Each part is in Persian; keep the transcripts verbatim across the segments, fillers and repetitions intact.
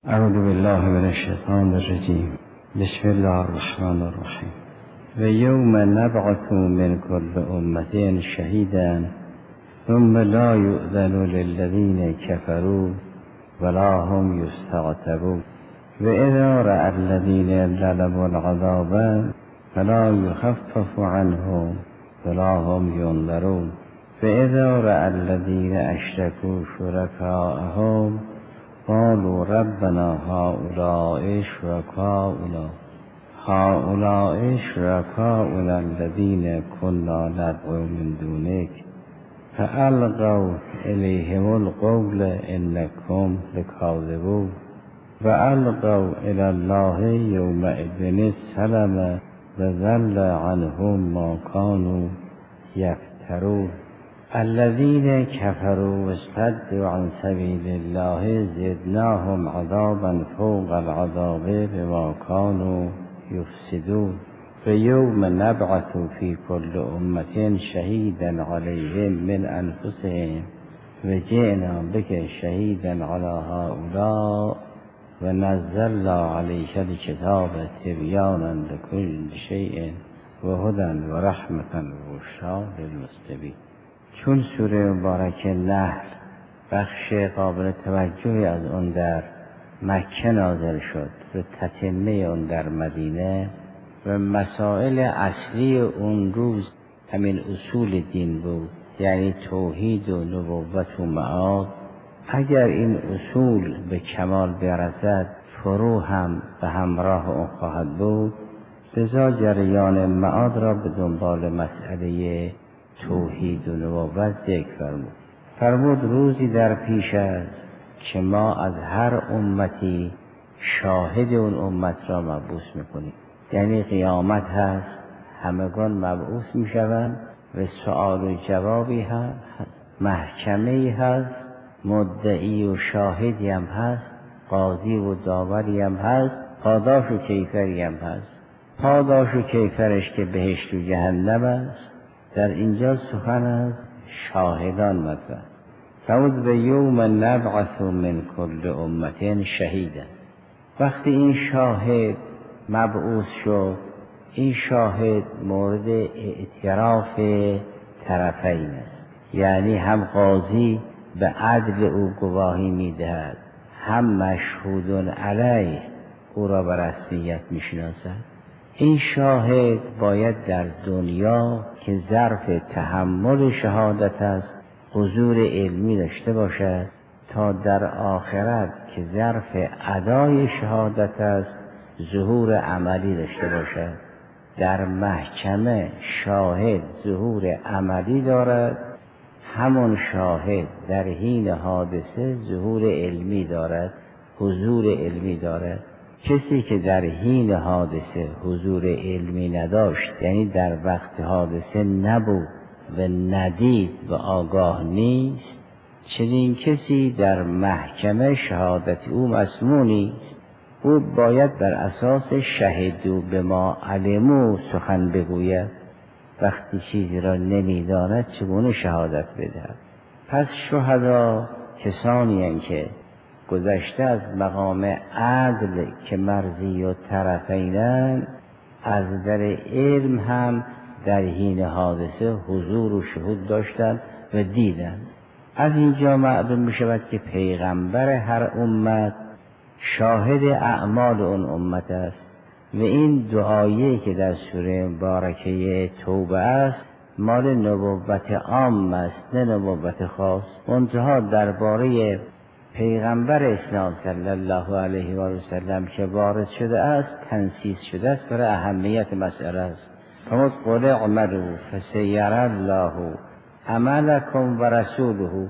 اعوذ بالله من الشیطان الرجیم. بسم الله الرحمن الرحیم. و یوم نبعث من کل امة شهیدا ثم لا یؤذن للذین کفروا ولا هم یستعتبون و اذا رأى الذین ظلموا العذاب فلا یخفف عنهم ولا هم ینظرون و اذا رأى الذین اشرکوا شرکاءهم قالوا ربنا هؤلاء شركاؤنا هؤلاء شركاؤنا الذين كنا ندعو من دونك فألقوا إليهم القول إنكم لكاذبون وألقوا إلى الله يومئذ السلم وضل عنهم ما كانوا يفترون الذين كفروا واصطدوا عن سبيل الله زدناهم عذابا فوق العذاب بما كانوا يفسدون فيوم نبعث في كل أمة شهيدا عليهم من أنفسهم وجئنا بك شهيدا على هؤلاء ونزلنا عليك الكتاب تبيانا لكل شيء وهدى ورحمة وبشرى للمسلمين. چون سوره مبارکه نحل بخش قابل توجهی از اون در مکه نازل شد و تتمه اون در مدینه و مسائل اصلی اون روز همین اصول دین بود، یعنی توحید و نبوت و معاد. اگر این اصول به کمال برسد فرو هم به همراه اون خواهد بود، لذا جریان معاد را به دنبال مسئله توحید و نبوت ذکر فرمود. فرمود روزی در پیش است که ما از هر امتی شاهد اون امت را مبعوث میکنیم، یعنی قیامت هست، همگان مبعوث میشوند و سؤال و جوابی هست، محکمه‌ای هست، مدعی و شاهدی هم هست، قاضی و داوری هم هست، پاداش و کیفری هم هست. پاداش و کیفرش که بهشت و جهنم است. در اینجا سخن از شاهدان مطرح. فرمود به یوم نبعث من کل امة شهیدا. وقتی این شاهد مبعوث شد، این شاهد مورد اعتراف طرفین است، یعنی هم قاضی به عدل او گواهی میدهد، هم مشهود علیه او را به رسمیت میشناسد. این شاهد باید در دنیا که ظرف تحمل شهادت است حضور علمی داشته باشد، تا در آخرت که ظرف ادای شهادت است ظهور عملی داشته باشد. در محکمه شاهد ظهور عملی دارد، همون شاهد در حین حادثه ظهور علمی دارد، حضور علمی دارد. کسی که در حین حادثه حضور علمی نداشت، یعنی در وقت حادثه نبود و ندید و آگاه نیست، چنین کسی در محکمه شهادت او مسموع نیست. او باید بر اساس شهدوا بما علموا سخن بگوید. وقتی چیزی را نمیداند چگونه شهادت بدهد؟ پس شهدا کسانی هستند که گذشته از مقام عدل که مرضی و طرفینن، از در علم هم در حین حادثه حضور و شهود داشتند و دیدند. از اینجا معلوم می شود که پیغمبر هر امت شاهد اعمال اون امت است و این دعایی که در سوره مبارکه توبه است مال نبوت عام است، نه نبوت خاص. منتها درباره پیغمبر اسلام صلی الله علیه و سلم که وارد شده است تنصیص شده است برای اهمیت مسئله است. فرمود قل اعملوا فسیری الله عملکم و رسوله.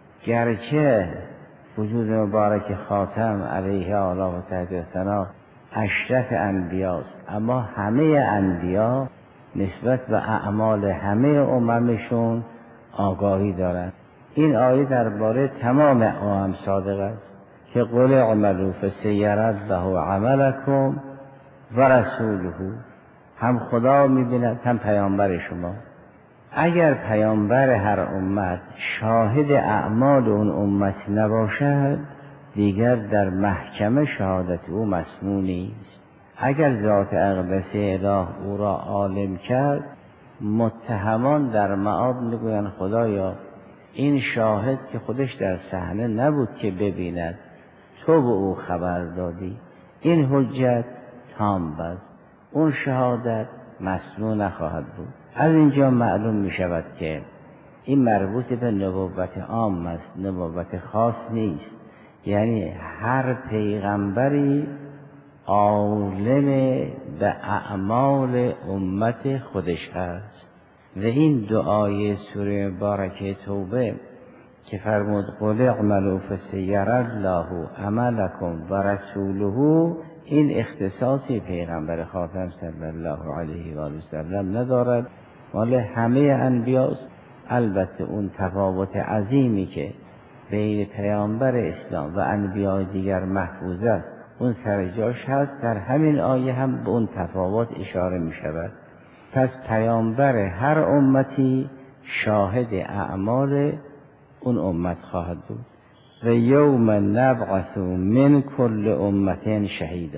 گرچه وجود مبارک خاتم علیه آلا و تحت ثنا اشرف انبیاست، اما همه انبیا نسبت به اعمال همه اممشون آگاهی دارند. این آیه درباره تمام امم صادق است که قل اعملوا فسیری الله عملکم و رسوله. هم خدا می‌بیند هم پیامبر شما. اگر پیامبر هر امت شاهد اعمال اون امت نباشد دیگر در محکمه شهادت او مسموع نیست. اگر ذات اقدس اله او را عالم کرد، متهمان در معاد میگویند خدایا این شاهد که خودش در صحنه نبود که ببیند، تو به او خبر دادی، این حجت تام بست، اون شهادت مسموع نخواهد بود. از اینجا معلوم می شود که این مربوط به نبوت عام است، نبوت خاص نیست. یعنی هر پیغمبری عالم به اعمال امت خودش هست و این دعای سوره مبارکه توبه که فرمود قل اعملوا فسیری الله عملکم و رسوله، این اختصاصی پیغمبر خاتم صلی الله علیه و آله و سلم ندارد، مال همه انبیاست. البته اون تفاوت عظیمی که بین پیامبر اسلام و انبیاء دیگر محفوظ است اون سر جاش هست، در همین آیه هم به اون تفاوت اشاره می شود. پس پیامبر هر امتی شاهد اعمال اون امت خواهد بود. و یوم نبعث من کل امت شهیدا،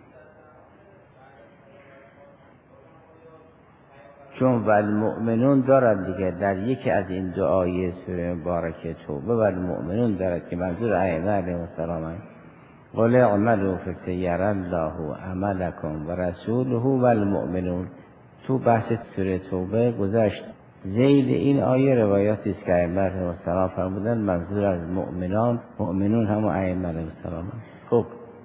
چون والمؤمنون دارد دیگه در یکی از این دعای سوره مبارکه توبه والمؤمنون دارد که منظور ائمه علیهم السلام است. قل اعملوا فسیری الله عملکم و رسوله والمؤمنون. تو بحث سوره توبه گذشت. ذیل این آیه روایاتی است که ائمه علیهم السلام فرمودند منظور از مؤمنان مؤمنون هم ائمه علیهم السلام است. خب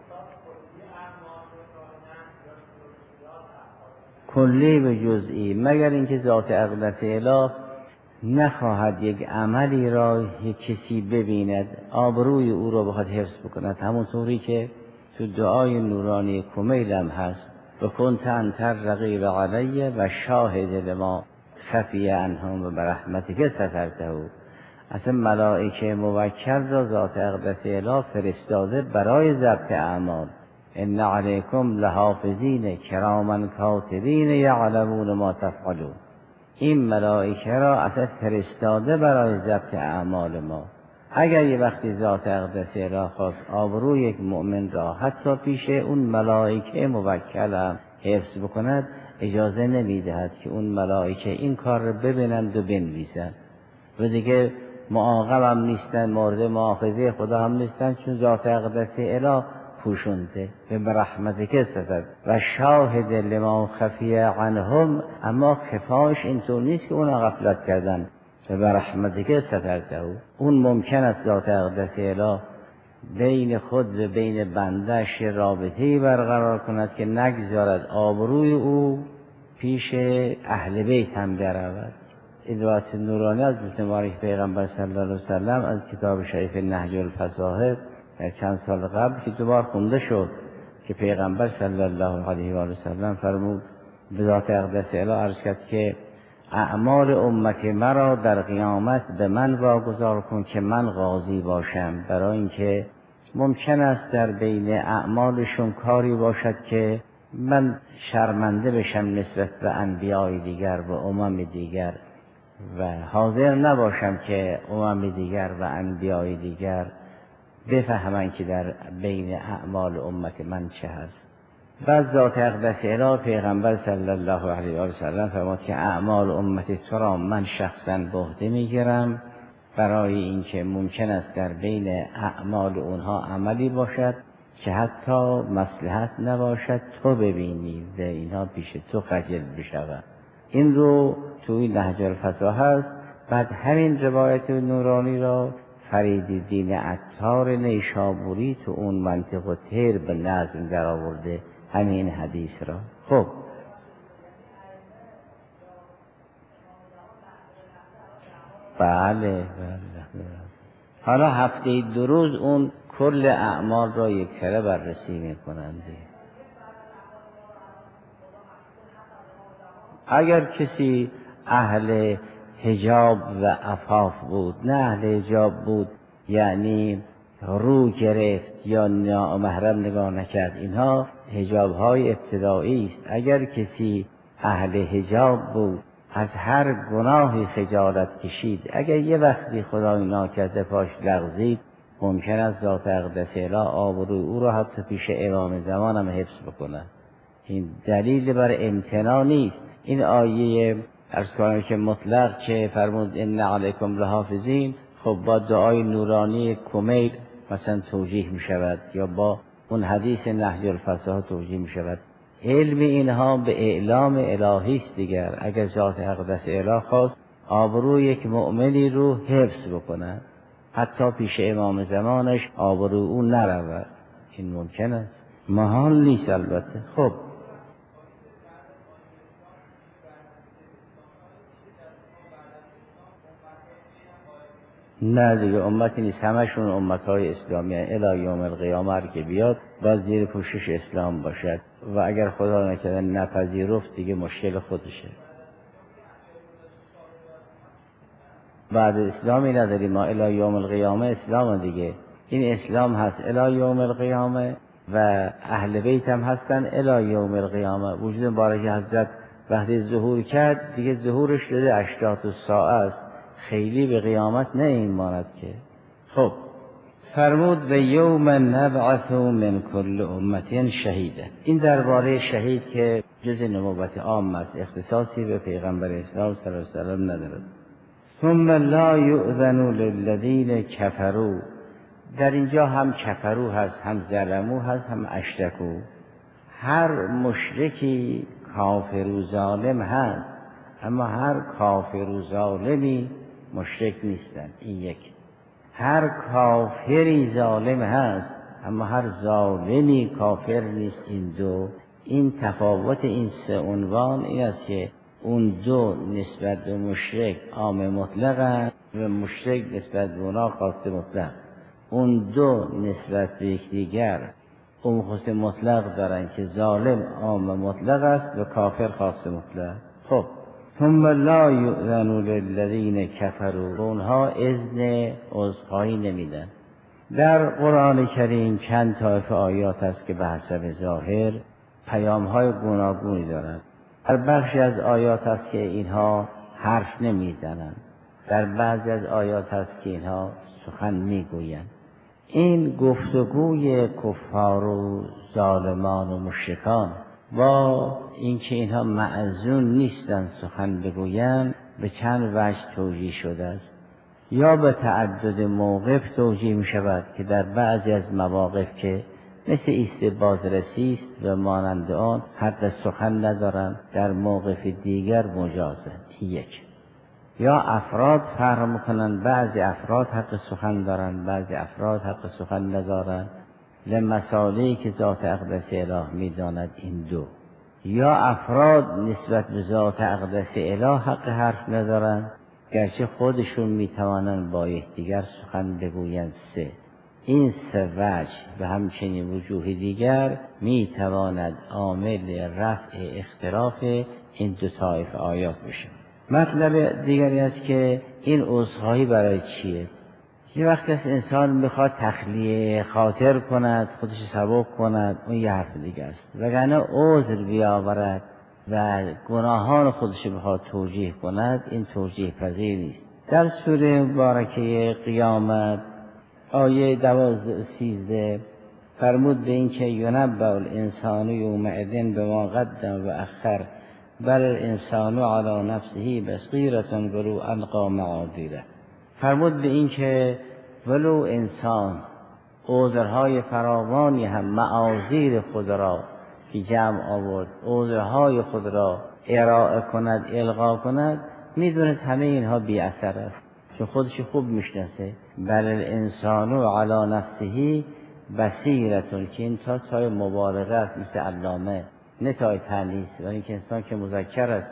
کلی به جزئی، مگر اینکه ذات اقدس اله نخواهد یک عملی را یک کسی ببیند، آبروی او را بخواد حفظ بکند، همونطوری که تو دعای نورانی کمیل هم هست و کنت انت الرقیب علی و شاهد لما خفی عنهم و برحمتک سترته. اصلا ملائکه موکل را ذات اقدس اله فرستاده برای ضبط اعمال. ان علیکم لحافظین کراما کاتبین یعلمون ما تفعلون. این ملائکه را اصلا فرستاده برای ضبط اعمال ما. اگر یه وقتی ذات اقدس اله خواست آبروی یک مؤمن را حتی پیش اون ملائکه موکل هم حفظ بکند، اجازه نمیدهد که اون ملائکه این کار را ببینند و بنویسند و دیگه معاقب هم نیستند، مورد مؤاخذه خدا هم نیستند، چون ذات اقدس اله پوشونده به برحمتک ستر و شاهد لما خفی عنهم. اما خفاش اینطور نیست که اونا غفلت کردن، به برحمتک سترته. اون ممکن است ذات اقدس اله بین خود و بین بندش رابطه‌ای برقرار کند که نگذارد آبروی او پیش اهل بیت هم برود. ادوات نورانی از مبارک پیغمبر صلی الله علیه و سلم از کتاب شریف نهج الفصاحب در چند سال قبل که دوبار خونده شد که پیغمبر صلی الله علیه و آله و سلم فرمود به ذات اقدس اله عرض کرد که اعمال امت مرا در قیامت به من واگذار کن که من قاضی باشم، برای اینکه ممکن است در بین اعمالشون کاری باشد که من شرمنده بشم نسبت به انبیاء دیگر و امم دیگر و حاضر نباشم که امم دیگر و انبیاء دیگر بفهمن که در بین اعمال امت من چه هست. بعد ذات اقدس اله پیغمبر صلی الله علیه و سلم فرمود که اعمال امت تو را من شخصا به عهده میگیرم، برای اینکه ممکن است در بین اعمال اونها عملی باشد که حتی مصلحت نباشد تو ببینی و اینها پیش تو خجل بشود. این رو توی نهج الفصاحب هست. بعد همین روایت نورانی را فریدالدین عطار نیشابوری تو اون منطق و تیر به نظم در آورده همین حدیث را. خب بله بله. حالا هفته دو روز اون کل اعمال را یک سره بررسی میکنند. اگر کسی اهل حجاب و عفاف بود، نه اهل حجاب بود یعنی رو گرفت یا نامحرم نگاه نکرد، اینها حجاب های ابتدایی است. اگر کسی اهل حجاب بود، از هر گناهی خجالت کشید، اگر یه وقتی خدای ناکرده پاش لغزید ممکن است ذات اقدس اله آبروی او را حتی پیش امام زمان هم حفظ بکنه. این دلیل بر امتناع نیست. این آیه عرض کنم که مطلق که فرمود ان علیکم لحافظین، خب با دعای نورانی کمیل مثلا توجیه می شود یا با اون حدیث نهج الفصاحه توجیه می شود. علم اینها به اعلام الهی است دیگر. اگر ذات اقدس اله خواست آبروی یک مؤمنی رو حفظ بکنه، حتی پیش امام زمانش آبروی او نرود، این ممکن است، محال نیست البته. خب نه دیگه امتی نیست، همشون امتهای اسلامی هستند. الی یوم القیامه هر که بیاد باید زیر پوشش اسلام باشد و اگر خدا نکرده نپذیرفت دیگه مشکل خودشه. بعد اسلامی نداریم ما، الی یوم القیامه اسلام دیگه. این اسلام هست الی یوم القیامه و اهل بیت هم هستن الی یوم القیامه. وجود مبارک حضرت وقتی ظهور کرد دیگه ظهورش شده اشراط الساعه است، خیلی به قیامت نه این ماند که. خب فرمود و یوم نبعث من کل امت شهیدا. این درباره شهید که جز نبوت عام است، اختصاصی به پیغمبر اسلام صلی الله علیه و سلم ندارد. ثم لا یؤذن للذین کفروا، در اینجا هم کفرو هست، هم ظلمو هست، هم اشرکو. هر مشرکی کافر و ظالم هست، اما هر کافر و ظالمی مشرک نیستن. این یک. هر کافری ظالم هست، اما هر ظالمی کافر نیست. این دو. این تفاوت این سه عنوان این است که اون دو نسبت به مشرک عام مطلق و مشرک نسبت به اونا خاص مطلق. اون دو نسبت به یکدیگر اون خاص مطلق دارن که ظالم عام مطلق است و کافر خاص مطلق. خب ثم لا یؤذن للذین کفروا، اونها اذن عذرخواهی نمیدن. در قرآن کریم چند طایفه آیات است که به حسب ظاهر پیام‌های گوناگونی دارند. در بخشی از آیات است که اینها حرف نمیزنند، در بعضی از آیات است که اینها سخن میگویند. این گفتگوی کفار و ظالمان و مشرکان با اینکه اینها معذون نیستند سخن بگویند به چند وجه توجیه شده است. یا به تعدد موقف توجیه می شود که در بعضی از مواقف که مثل ایست بازرسی است و مانند آن حق سخن ندارند، در موقف دیگر مجازند. یک. یا افراد فرق میکنند، بعضی افراد حق سخن دارند، بعضی افراد حق سخن ندارند لمسائلی که ذات اقدس اله میداند. این دو. یا افراد نسبت به ذات اقدس اله حق حرف ندارند گرچه خودشون میتوانند با یکدیگر سخن بگویند. سه. این سه وجه و همچنین وجوه دیگر میتواند عامل رفع اختلاف این دو طایفه آیات بشه. مطلب دیگری است که این عذرخواهی برای چیه؟ یه وقت از انسان میخواد تخلیه خاطر کند، خودش سبک کند، اون یه حرف دیگه است. وگرنه عذر بیاورد و گناهان خودش بخواد توجیه کند، این توجیه پذیر نیست. در سوره مبارکه قیامت آیه دوازده سیزده فرمود به این که ینبأ الانسان یومئذ بما قدم و اخر بل الانسان علی نفسه بصیرة ولو القی معاذیره. فرمود به این که ولو انسان عذرهای فراوانی هم معاذیر خود را که جمع آورد، عذرهای خود را ارائه کند، القا کند، میدوند همه اینها بی اثر است، چون خودش خوب میشناسه. بل الانسان علی نفسه بصیرة، که این تا تای مبالغه است مثل علامه، نه تای تانیث، و این که انسان که مذکر است.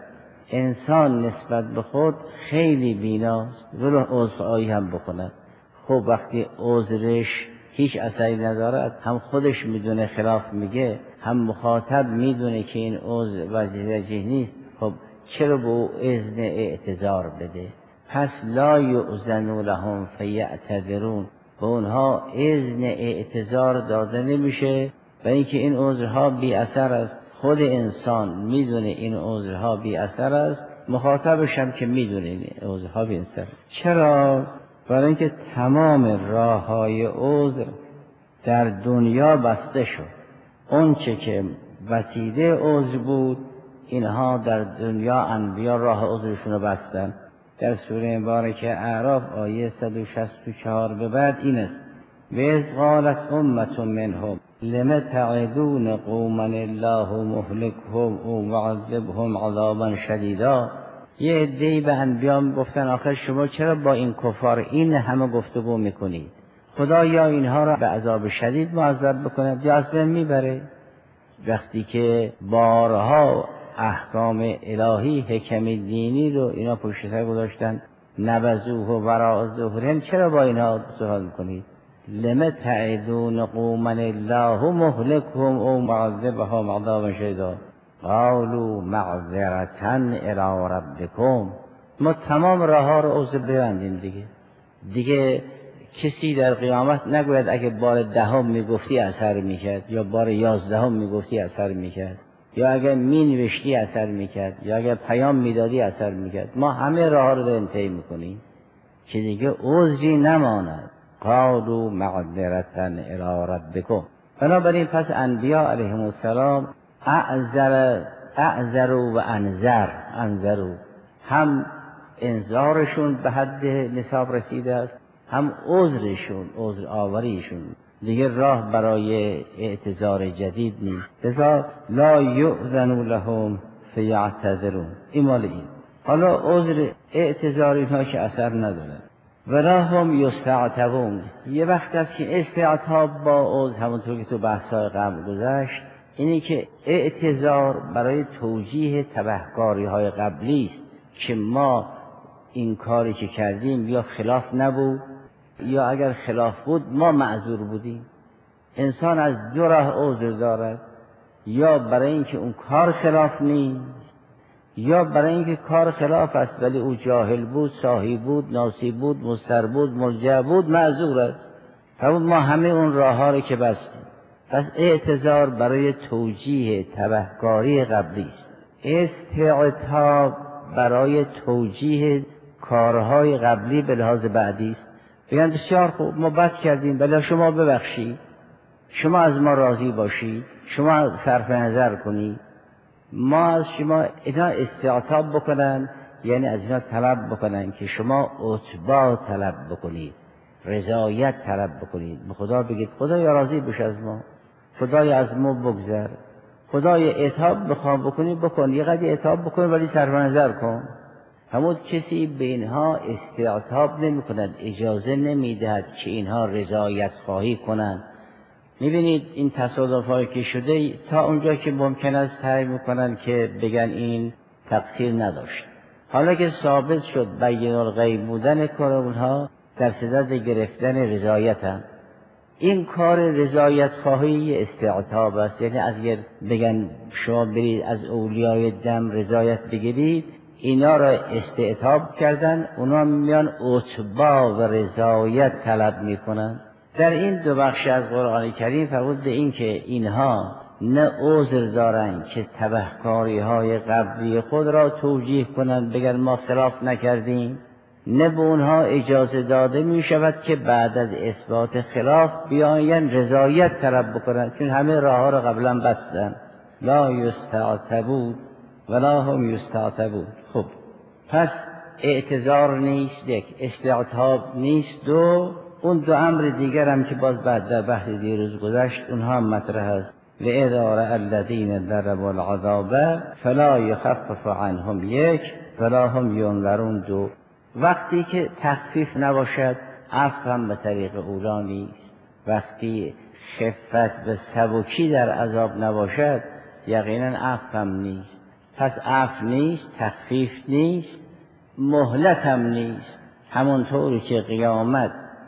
انسان نسبت به خود خیلی بیناست، ولو عذرخواهی هم بکند. خب وقتی عذرش هیچ اثری ندارد، هم خودش میدونه خلاف میگه، هم مخاطب میدونه که این عذر وجه نیست، خب چرا به او اذن اعتذار بده؟ پس لا یؤذن لهم فیعتذرون، به اونها اذن اعتذار داده نمیشه و اینکه این عذرها بی اثر است. خود انسان میدونه این عذرها بی اثر است، مخاطبش هم که میدونه این عذرها بی اثر. چرا؟ برای اینکه تمام راه های عذر در دنیا بسته شد. اون چه که وسیله عذر بود اینها در دنیا انبیا راه عذرشون رو بستن. در سوره مبارکه اعراف آیه صد و شصت و چهار به بعد این است: و اذ قالت امة منهم لم تعدون قوما الله مهلكهم او معذبهم عذابا شدیدا. یه عده‌ای به انبیا گفتن آخر شما چرا با این کفار این همه گفتگو میکنید؟ خدا یا اینها را به عذاب شدید معذب بکند یا از بین میبره. وقتی که بارها احکام الهی حکم دینی رو اینا پشت سر گذاشتن، نبذوه و وراء ظهورهم، چرا با اینها سوال میکنید؟ لم تعدون قوما الله مهلكهم او معذبهم عذابا شدیدا قالوا معذرة الی ربکم. ما تمام راه ها رو عذر ببندیم دیگه. دیگه کسی در قیامت نگوید اگه بار دهم میگفتی اثر میکرد، یا بار یازدهم میگفتی اثر میکرد، یا اگه مینوشتی اثر میکرد، یا اگه پیام میدادی اثر میکرد. ما همه راه ها رو انتهی میکنیم که دیگه عذری نماند. قالوا معذرة الی ربکم. بنابراین پس انبیا علیهم السلام اعذر اعذروا و انذر انذروا، هم انذارشون به حد نصاب رسیده است، هم عذرشون، عذر آوریشون دیگه راه برای اعتذار جدید نیست. لذا لا یؤذن لهم فیعتذرون. این مال این. حالا عذر اعتذار اینها که اثر نداره. ولا هم یستعتبون. یه وقت است که استعتاب با عذر، همونطور که تو بحث‌های قبل گذشت، اینی که اعتذار برای توجیه تبهکاری‌های قبلی است که ما این کاری که کردیم یا خلاف نبود، یا اگر خلاف بود ما معذور بودیم. انسان از دو راه عذر دارد: یا برای اینکه اون کار خلاف نیست، یا برای اینکه کار خلاف است ولی او جاهل بود، ساهی بود، ناسی بود، مضطر بود، ملجأ بود، معذور است. همون ما همه اون راه ها رو که بستیم. پس اعتذار برای توجیه تبهکاری قبلی است. استعتاب برای توجیه کارهای قبلی به لحاظ بعدی است. بگن بسیار خوب ما بد کردیم ولی شما ببخشید، شما از ما راضی باشید، شما صرف نظر کنید، ما از شما اینا استعتاب بکنن، یعنی از اینا طلب بکنن که شما اتباع طلب بکنید، رضایت طلب بکنید. به خدا بگید خدایا راضی بش از ما، خدایا از ما بگذر، خدایا عتاب بخوام بکنی بکن، یه قدر عتاب بکن ولی صرف نظر کن. همون کسی به اینها استعتاب نمی کند، اجازه نمی دهد که اینها رضایت خواهی کنند. میبینید این تصادف هایی که شده تا اونجا که ممکن است سعی میکنن که بگن این تقصیر نداشت. حالا که ثابت شد بین الغیب بودن کار اونها در صدد گرفتن رضایت هم. این کار رضایت خواهی استعتاب است. یعنی اگر بگن شما برید از اولیای دم رضایت بگیرید، اینا را استعتاب کردن، اونا میان اتباع و رضایت طلب میکنن. در این دو بخش از قرآن کریم فرمود به این که اینها نه عذر دارند که تبهکاری های قبلی خود را توجیه کنند بگن ما خلاف نکردیم، نه به اونها اجازه داده می شود که بعد از اثبات خلاف بیاین رضایت طلب بکنند، چون همه راه ها را قبلا بستن. لا یستعتبون ولا هم یستعتبون. خب پس اعتذار نیست، یک استعتاب نیست، دو اون دو امر دیگر هم که باز بعد در بحث دیروز گذشت اونها هم مطرح است. و اذا رأى الذین ضربوا العذاب فلا یخفف عنهم، یک فلا هم ینظرون، دو وقتی که تخفیف نباشد عفو هم به طریق اولا نیست. وقتی خفت و سبکی در عذاب نباشد یقینا عفو هم نیست. پس عفو نیست، تخفیف نیست، مهلت هم نیست. همونطوری که قیامت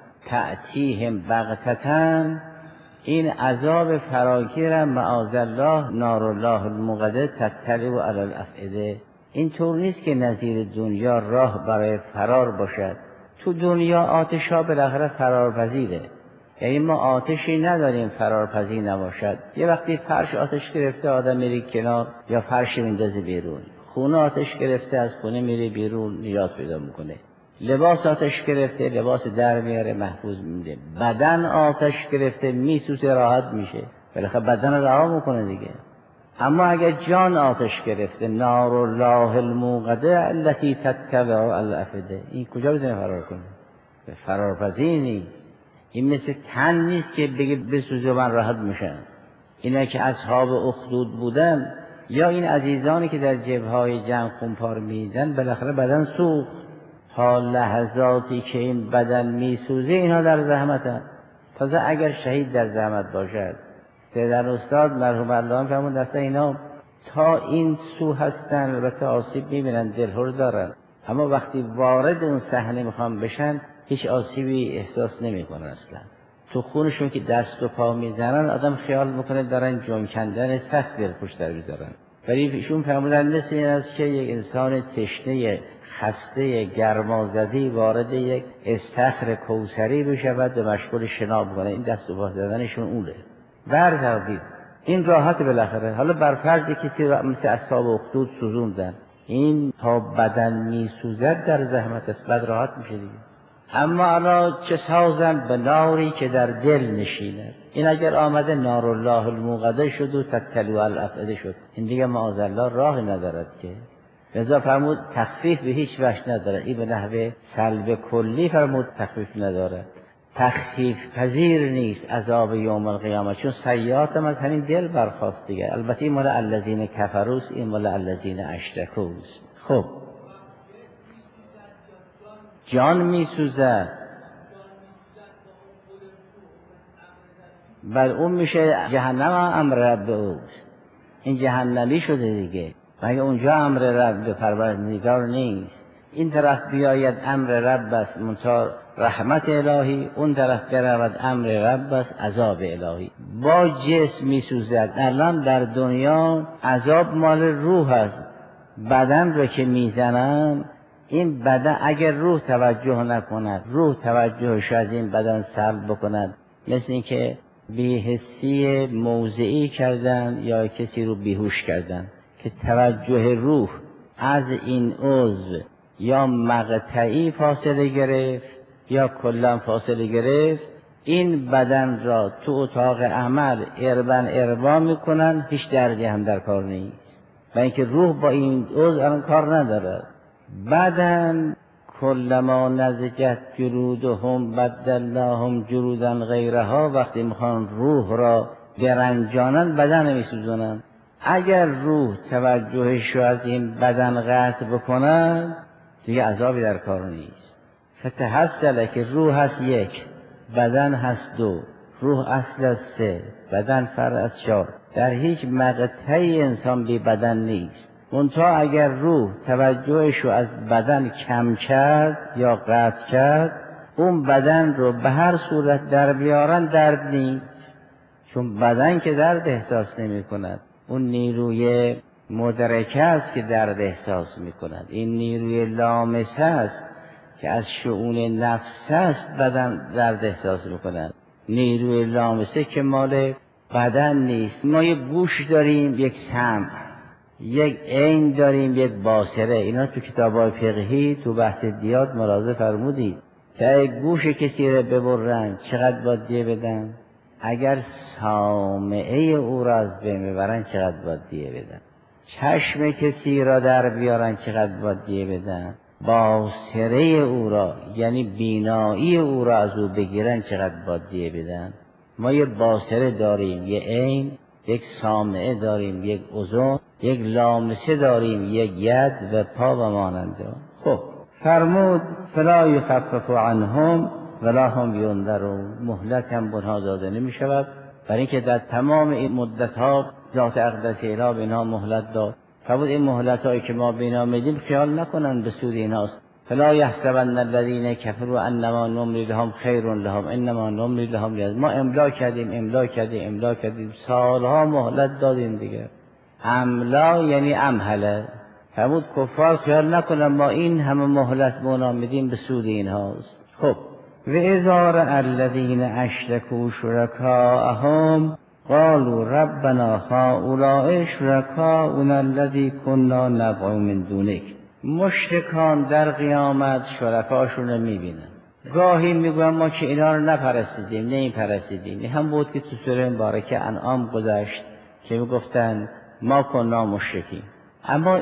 تأتیهم بغتتن، این عذاب فراگیرم معاذالله نار الله الموقده تطلع علی الافئده. این طور نیست که نظیر دنیا راه برای فرار باشد. تو دنیا آتش ها بالاخره فرارپذیره، یعنی ما آتشی نداریم فرارپذیر نباشد. یه وقتی فرش آتش گرفته آدم میری کنار یا فرش میندازه بیرون، خونه آتش گرفته از خونه میری بیرون نجات پیدا میکنه. لباس آتش گرفته، لباس در میاره محفوظ میده. بدن آتش گرفته میسوزه، راحت میشه، بالاخره بدن رو رها میکنه دیگه. اما اگر جان آتش گرفته، نار الله الموقده التي تتبع الافئده، این کجا بزنه فرار کنه؟ به فرارپذیر نیست. این مثل تن نیست که بگه بسوزه من راحت میشم. اینا که اصحاب اخدود بودن یا این عزیزانی که در جبههای جنگ خونپار میدن، بالاخره بدن سوخت. حال لحظاتی که این بدن میسوزه اینها در زحمتن. تازه اگر شهید در زحمت باشد، سیدن استاد مرحوم الله فرمود دسته اینا تا این سو هستن، البته آسیب میبینن، دلهور دارن، اما وقتی وارد اون صحنه میخوان بشن هیچ آسیبی احساس نمیکنن اصلا. تو خونشون که دست و پا میزنن آدم خیال میکنه دارن جون کندن سخت دل پشت در میذارن. ولی ایشون فرمودن مثل این است که یک انسان تشنه خسته گرمازدی وارد یک استخر کوثری بشود و مشغول شنا کنه، این دست و پا زدنشون اونه. برگردید این راحت بالاخره. حالا بر فرض کسی را مثل اصحاب اخدود سوزوندن، این تا بدن میسوزد در زحمت است، بعد راحت میشه دیگه. اما الان چه سازم به ناری که در دل نشیند. این اگر آمده نار الله الموقده شد و تتلو الافئده شد، این دیگه معاذالله راهی ندارد که. لذا فرمود تخفیف به هیچ وجه نداره. این به نحوه سلب کلی فرمود تخفیف نداره، تخفیف پذیر نیست عذاب یوم القیامه، چون سیئات هم از همین دل برخاست دیگه. البته این مال الذین کفروس، این مال الذین اشرکوس. خب جان میسوزد، بل اون میشه جهنم امر رب اوست، این جهنمی شده دیگه. مگه اونجا امر رب پروردگار نیست؟ این طرف بیاید امر رب است منتها رحمت الهی، اون طرف برود امر رب است عذاب الهی. با جسم میسوزد. الان در دنیا عذاب مال روح است. بدن رو که میزنن، این بدن اگر روح توجه نکند، روح توجهش از این بدن سلب بکند، مثل این که بی‌حسی موضعی کردن یا کسی رو بیهوش کردن که توجه روح از این عضو یا مقطعی فاصله گرفت یا کلا فاصله گرفت، این بدن را تو اتاق عمل اربن اربا میکنن، هیچ دردی هم در کار نیست، و اینکه روح با این عضو الان کار نداره. بدن کلما نضجت جلودهم بدلناهم جلودا غیرها، وقتی میخوان روح را برنجانن بدن نمیسوزونن. اگر روح توجهش رو از این بدن قطع بکنن دیگه عذابی در کار نیست. فتحصل که روح هست یک، بدن هست دو، روح اصل از سه، بدن فرع از چهار. در هیچ مقطعی انسان بی بدن نیست. منتها اگر روح توجهش رو از بدن کم کرد یا قطع کرد، اون بدن رو به هر صورت در بیارن درد نیست، چون بدن که درد احساس نمی کند. اون نیروی مدرکه است که درد احساس می کند. این نیروی لامسه است که از شؤون نفس است بدن درد احساس می کند. نیروی لامسه که مال بدن نیست. ما یک گوش داریم، یک سمع، یک عین داریم، یک باصره. اینا تو کتاب‌های فقهی تو بحث دیات ملاحظه فرمودید که اگه گوش کسی رو ببرن چقدر باید دیه بدن؟ اگر سامعه او را از بین ببرن چقدر باید دیه بدن؟ چشم کسی را در بیارن چقدر باید دیه بدن؟ باصره او را یعنی بینایی او را از او بگیرن چقدر باید دیه بدن؟ ما یه باصره داریم، یه عین، یک سامعه داریم، یک اذن، یک لامسه داریم، یک ید و پا و ماننده. خب فرمود فلا یخفف عنهم ولا هم ینذرون، مهلت هم بنها داده نمی شود، برای اینکه در تمام این مدت ها ذات اقدس الهی به اینها مهلت داد. فرمود این مهلت هایی که ما به اینها میدیم خیال نکنن به سود اینهاست. فلا یحسبن الذین کفروا انما نملی لهم خیر لهم انما نملی لهم لیضلوا. ما املا کردیم املا کردیم املا کردیم سالها مهلت دادیم دیگه. املا یعنی امهله. فرمود کفار خیال نکنن ما این همه مهلت به اونا میدیم به سود اینهاست. خب و اذا رأى الذین اشرکوا شرکاءهم قالوا ربنا هؤلاء شرکاؤنا الذی کنا ندعو من دونک. مشرکان در قیامت شرکاشون رو میبینن، گاهی میگن ما که اینا رو نپرستیدیم، نه این پرستیدیم. این هم بود که تو سوره مبارکه انعام گذشت که میگفتن ما کنا مشرکین. اما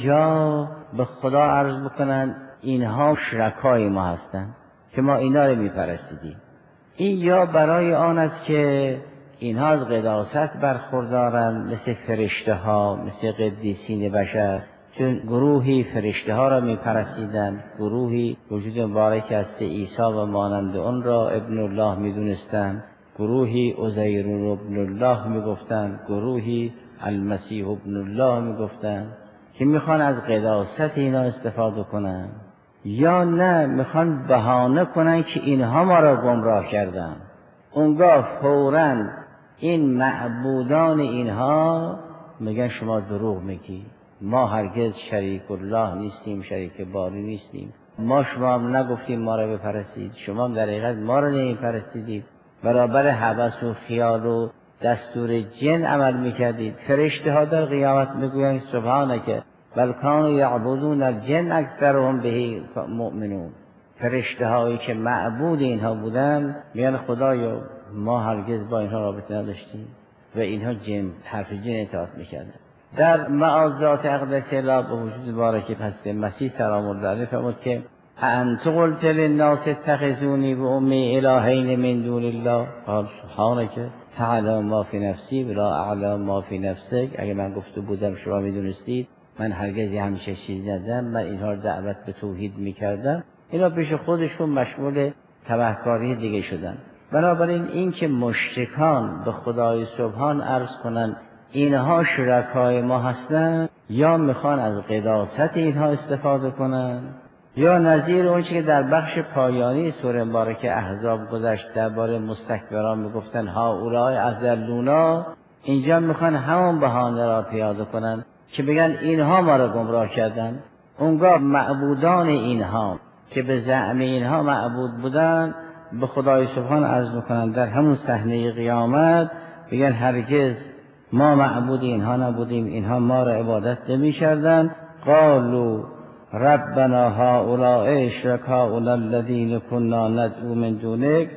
اینجا به خدا عرض بکنن اینها شرکای ما هستن که ما اینا رو میپرستیدیم. این یا برای آن است که اینها از قداست برخوردارن، مثل فرشته ها، مثل قدیسین بشر، چون گروهی فرشته ها را می پرستیدن، گروهی وجود مبارک است عیسی و مانند اون را ابن الله می دونستن، گروهی عزیر ابن الله می گفتن، گروهی المسیح ابن الله می گفتن که میخوان از قداست اینا استفاده کنن، یا نه میخوان بهانه کنن که اینها ما را گمراه کردن. اونگاه فوراً این معبودان اینها میگن شما دروغ میگی، ما هرگز شریک الله نیستیم، شریک باری نیستیم، ما شما هم نگفتیم ما را بپرستید، شما هم در حقیقت ما را نمیپرستیدید، برابر هوس و خیال و دستور جن عمل میکردید. فرشته ها در قیامت میگویند سبحانک بل کانوا یعبدون الجن اکثرهم به مؤمنون. فرشته هایی که معبود اینها بودن میگن خدایا ما هرگز با اینها رابطه نداشتیم و اینها جن حرف جن اطاعت میکردن. در معاذات اقدس الله به وجود مبارک پس مسیح سلام الله علیه فرمود که انت قلت للناس اتخذونی و امی الهین من دون الله قال سبحانک تعالی ما فی نفسی ولا اعلم ما فی نفسک. اگه من گفته بودم شما میدونستید من هرگز همیشه چیزی ندادم، من اینها رو دعوت به توحید میکردم. اینا پیش خودشون مشغول تبهکاری دیگه شدن. بنابراین این که مشرکان به خدای سبحان عرض کنن اینها شرکای ما هستن، یا میخوان از قداست اینها استفاده کنن، یا نظیر اون چیزی که در بخش پایانی سوره مبارکه احزاب گذشت درباره مستکبران میگفتن ها اولای اضلونا، اینجا میخوان همون بهانه را پیاده کنن که بگن اینها ما را گمراه کردن. اونگاه معبودان اینها که به زعم اینها معبود بودن به خدای سبحان عرض میکنن در همون صحنه قیامت بگن هرگز ما معبود اینها نبودیم، اینها ما را عبادت نمی کردن. قالوا ربنا هؤلاء شرکاؤنا الذین كنا ندعو من دونک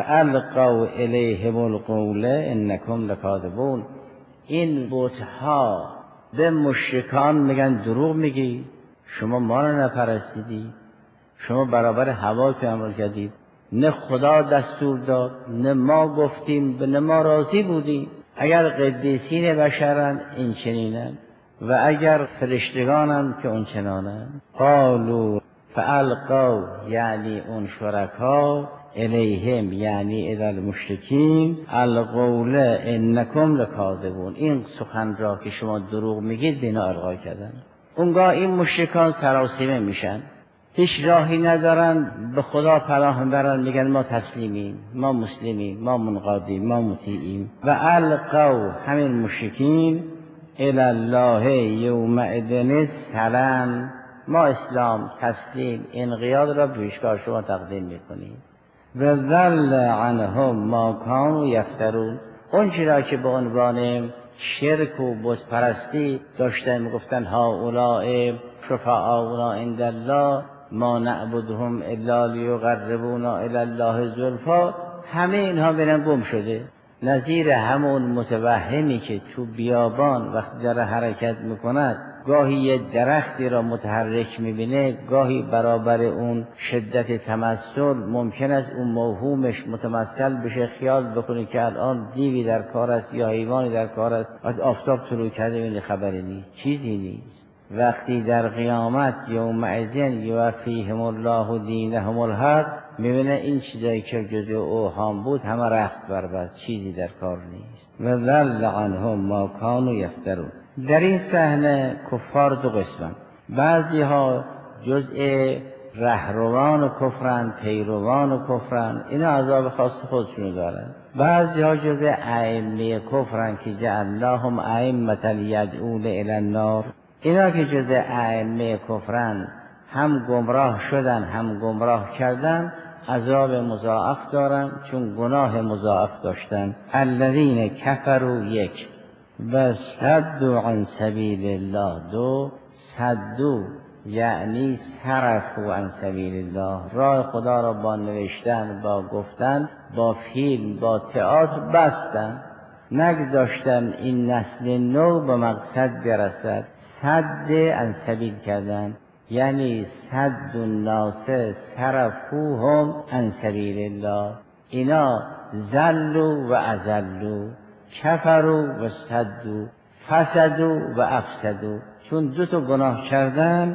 فالقوا الیهم القول انکم لکاذبون. این بتها به مشرکان میگن دروغ میگی، شما ما را نپرستیدی، شما برابر هوا که عمل کردید، نه خدا دستور داد نه ما گفتیم نه ما راضی بودیم. اگر قدیسین بشرن این چنینن و اگر فرشتگانن که اون چنانن. قالوا فالقوا یعنی اون شرکا الیهم یعنی الی المشرکین القول انکم لکاذبون، این سخن را که شما دروغ میگید بینا القا کردن. اونگاه این مشرکان سراسیمه میشن، هیچ راهی ندارن به خدا پناه برن، میگن ما تسلیمیم، ما مسلمیم، ما منقادیم، ما مطیعیم. و القوا همین مشرکین الی الله یومئذ السلام، ما اسلام تسلیم انقیاد را پیشگاه شما تقدیم میکنیم. و ضل عنهم ما کانوا یفترون، اون چیزا که به عنوان شرک و بت پرستی داشتن میگفتن هؤلاء شفعاؤنا عند الله ما نعبدهم الا لیقربونا الی الله زلفا، همه اینها برن گم شده. نظیر همون متوهمی که تو بیابان وقتی داره حرکت میکند گاهی یه درختی را متحرک میبینه، گاهی برابر اون شدت تمثل ممکن است اون موهومش متمثل بشه، خیال بکنه که الان دیوی در کار است یا حیوانی در کار است، از آفتاب طلوع کرده این خبری نیست، چیزی نیست. وقتی در قیامت یومئذ یوفیهم الله دینهم الحق، میبینه این چیزایی که جزء اوهام بود همه رفت برباد، چیزی در کار نیست. و ضل عنهم ما کانوا یفترون. در این صحنه کفار دو قسمن، بعضی ها جزء رهروان و کفرن، پیروان و کفرن، اینا عذاب خاص خودشونو دارن. بعضی ها جزء ائمه کفرن که جعلناهم ائمة یدعون الی النار، اینا که جزء ائمه کفرن هم گمراه شدن هم گمراه کردن، عذاب مضاعف دارن چون گناه مضاعف داشتن. الذین کفروا یک و صدوا عن سبیل الله دو، صدوا یعنی صرفوا عن سبیل الله، راه خدا را با نوشتن، با گفتن، با فیلم، با تئاتر بستن، نگذاشتن این نسل نو به مقصد برسد. صد عن سبیل کردن یعنی صد الناس صرفوهم عن سبیل الله، اینا ذلوا و اذلوا، کفروا و صدوا، فسدوا و افسدوا. چون دو تا گناه کردن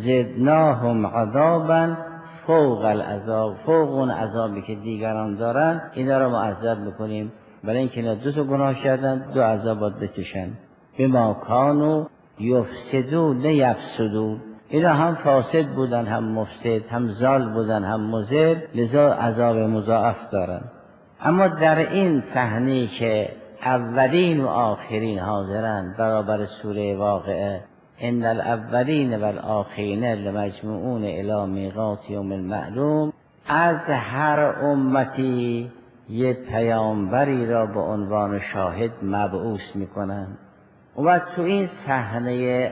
زدناهم عذابا فوق العذاب، فوق اون عذابی که دیگران دارن اینا رو معذب میکنیم، برای اینکه اینا دو تا گناه کردن دو عذاب باید بکشن. بما کانوا یفسدون یفسدون، اینا هم فاسد بودن، هم مفسد، هم ضال بودن، هم مضل، لذا عذاب مضاعف دارن. اما در این صحنه که اولین و آخرین حاضرن برابر سوره واقعه، ان الاولین و الاخرین لمجموعون الی میقات یوم معلوم، از هر امتی یه پیامبری را به عنوان شاهد مبعوث میکنن و تو این صحنه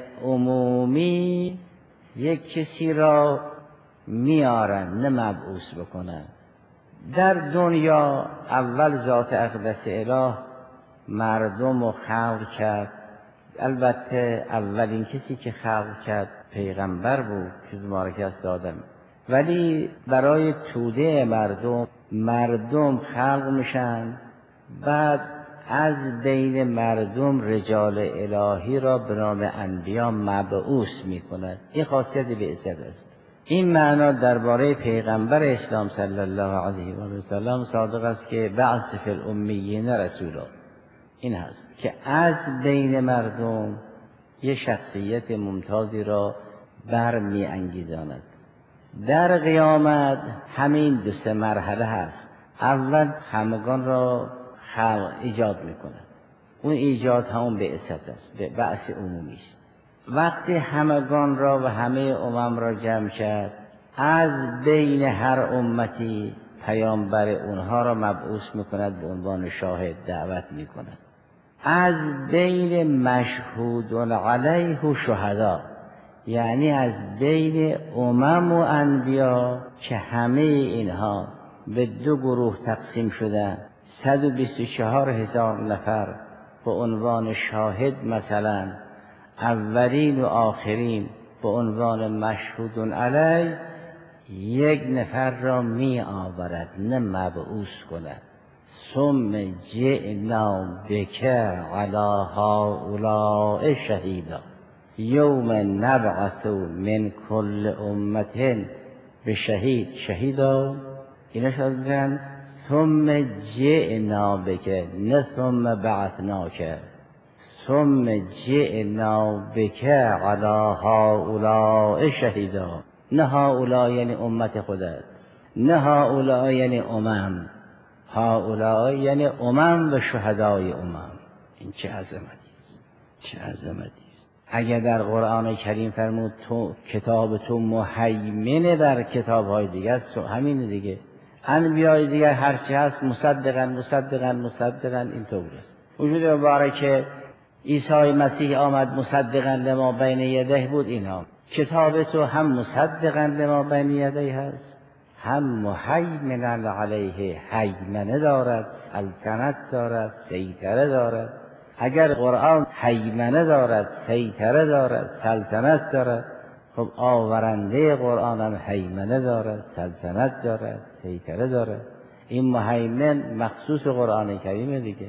عمومی یک کسی را میارن نه مبعوث بکنن. در دنیا اول ذات اقدس اله مردم رو خلق کرد، البته اولین کسی که خلق کرد پیغمبر بود که مبارک است آدم، ولی برای توده مردم مردم خلق میشن، بعد از بین مردم رجال الهی را به نام انبیا مبعوث میکنند. این خاصیت بعثت است. این معنا درباره پیغمبر اسلام صلی الله علیه و سلم صادق است که بعث فی الامیین رسولا، این هست که از بین مردم یک شخصیت ممتازی را برمی انگیزاند. در قیامت همین دو سه مرحله هست. اول همگان را خلق ایجاد میکنه، اون ایجاد همون بعثت است، به بعث عمومی است. وقتی همگان را و همه امم را جمع کرد، از بین هر امتی پیامبر اونها را مبعوث میکند، به عنوان شاهد دعوت میکند. از بین مشهود علیه و شهدا، یعنی از بین امم و انبیا که همه اینها به دو گروه تقسیم شدن، صد و بیست و چهار هزار نفر به عنوان شاهد، مثلا اولین و آخرین به عنوان مشهود علیه، یک نفر را می آورد نه مبعوث کند. ثم جئنا بک علی هؤلاء شهیدا یوم نبعث من کل امة بشهید شهیدا. اینا شدن ثم جئنا بک، نه ثم بعثناک، ثم جئنا بک علی هؤلاء شهیدا. نه هؤلاء یعنی امت خودت، نه هؤلاء یعنی امم، هؤلاء یعنی امم و شهدای امم. این چه عظمتی است، چه عظمتی است. اگر در قرآن کریم فرمود تو کتاب تو مهیمن بر کتاب‌های دیگه است، همین دیگه. انبیای دیگر هرچی هست مصدقاً مصدقاً مصدقاً اینطور است. وجود مبارک عیسی مسیح آمد مصدقاً لما بین یدیه بود. اینا کتاب تو هم مصدقاً لما بین یدیه هست، هم مهیمن علیه، هیمنه دارد، سلطنت دارد، سیطره دارد. اگر قرآن هیمنه دارد، سیطره دارد، سلطنت دارد، خب آورنده قرآن هم هیمنه دارد، سلطنت دارد، سیطره دارد. این مهیمن مخصوص قرآن کریم دیگه.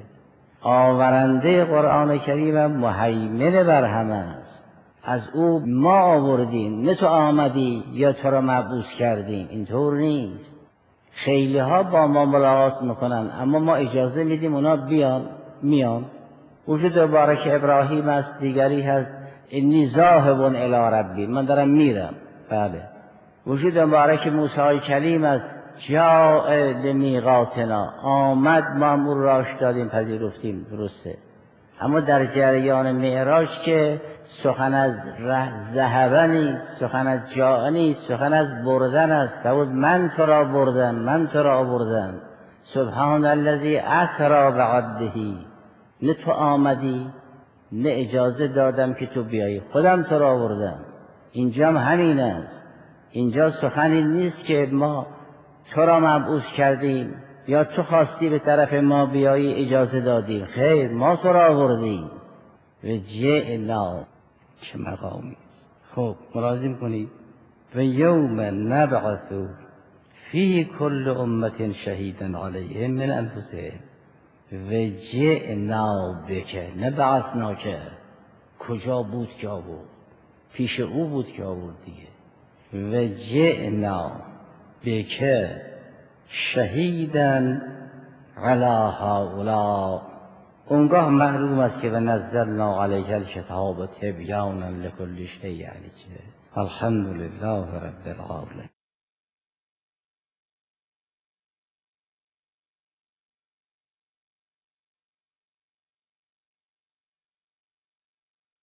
آورنده قرآن کریم هم مهیمن بر همه است. از او ما آوردیم، نه تو آمدی یا تو را مبعوث کردیم. اینطور نیست. خیلی ها با ما ملاقات میکنن اما ما اجازه میدیم اونا بیان، میان. وجود مبارک ابراهیم است، دیگری هست انی ذاهب الی ربی، من دارم میرم. بله. وجود مبارک موسی کلیم است، جاء لمیقاتنا، آمد ما امور راش دادیم پذیرفتیم، درسته. اما در جریان معراج که سخن از ذهب نیست، سخن از جاء نیست، سخن از بردن است. فرمود من تو را بردم، من تو را آوردم. سبحان الذی اسری بعبده، نه تو آمدی نه اجازه دادم که تو بیایی، خودم تو را آوردم. اینجا هم همین است. اینجا سخنی نیست که ما تو را مبعوث کردیم یا تو خواستی به طرف ما بیایی اجازه دادیم. خیر، ما تو را آوردیم. و جئنا، چه مقامی. خب ملازم کنید. و یوم نبعث فی کل امت شهیدا علیهم من انفسهم و جئنا بک، نبعثنا که کجا بود که آورد، پیش او بود که آورد دیگه. و جئنا بک شهیدا علی هؤلاء، اونگاه معلوم است که و نزلنا علیک الکتاب تبیانا لکل شیء. یعنی چه؟ الحمدلله رب العالمین.